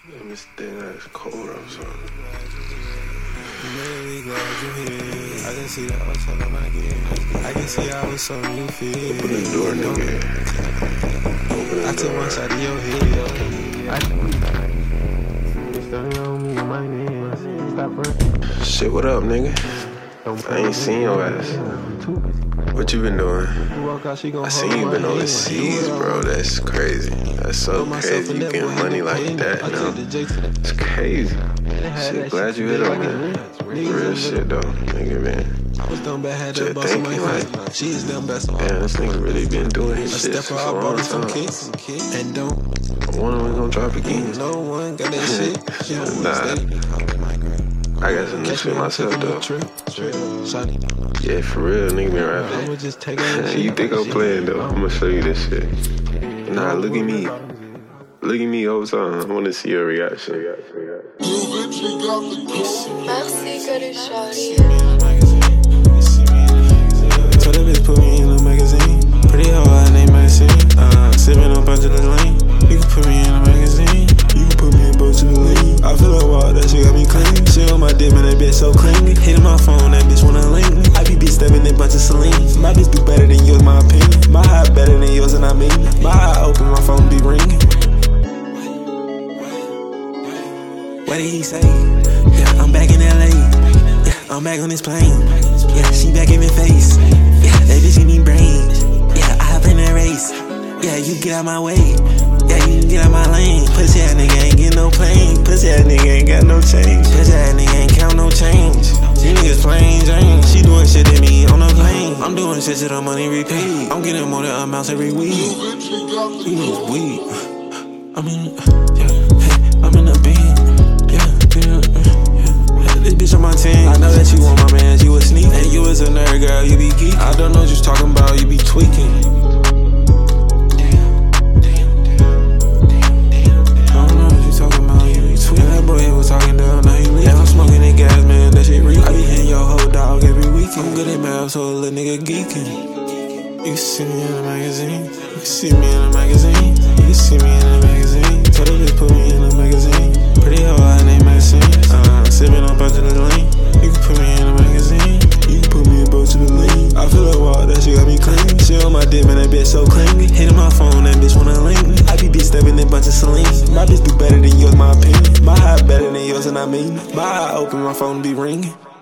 Let me stay that's cold outside. Really glad you're here. I can see that I was talking about again. I can see I was something you feel. Open the door, nigga. I took one shot of your head. I think it's starting on me, my man. Stop running. Shit, what up, nigga? I ain't seen your ass. What you been doing? I seen you been overseas, bro. That's crazy. That's so crazy. You getting money like that now. It's crazy. Shit, glad you hit up, man. Real shit, though, nigga, man. Just thinking, like, damn, this nigga really been doing his shit for a long time. I wonder when we gonna drop again. Nah. I got some new shit myself, though. Yeah, for real, nigga been rapping. You think I'm playing, though? I'm gonna show you this shit. Nah, look at me. Look at me all the time. I wanna see your reaction. Merci, Colucci. So that bitch put me in a magazine. Pretty hoe, I name Maxine. Sipping on bunch of the lane. You can put me in a magazine. You can put me in both of the lean. I feel like wow, that shit got me clean. Shit on my dick, man, that bitch so clingy. Hitting my phone, that bitch wanna link me. I be stepping in bunch of Celine. My bitch do better than yours, my opinion. My high better than yours, and I mean it. My eye open, my phone be ringing. What did he say? Yeah, I'm back in LA. Yeah, I'm back on this plane. Yeah, she back in my face. Yeah, that bitch give me brains. Yeah, I hop in that race. Yeah, you get out my way. Yeah, you can get out my lane. Pussy ass nigga ain't get no plane. Pussy ass nigga ain't got no change. Pussy ass nigga ain't count no change. You niggas plain Jane. She doing shit to me on the plane. I'm doing shit to the money repaid. I'm getting more than amounts every week. You niggas weak. I'm in the beat. This bitch on my team. I know that you want my man, you a sneak. And you was a nerd, girl, you be geek. I don't know what you talking about, you be tweaking. I don't know what you talking about, you be tweaking. That boy was talking down, now he leave. Yeah, I'm smoking that gas, man, that shit reek. I be hitting your whole dog every weekend. I'm good at math, so a little nigga geeking. You can see me in a magazine. You can see me in a magazine. You can see me in a magazine. So they just put me in a magazine. Pretty hoe, I name Maxine. Sipping on bunch of the lane. You can put me in a magazine. You can put me in both of the lean. I feel like wow, that shit got me clean. Shit on my dick, man, that bitch so clingy. Hitting my phone, that bitch wanna link me. I be stepping in bunch of Celine. My bitch do better than yours, my opinion. My high better than yours, and I mean it. My eye open, my phone be ringing.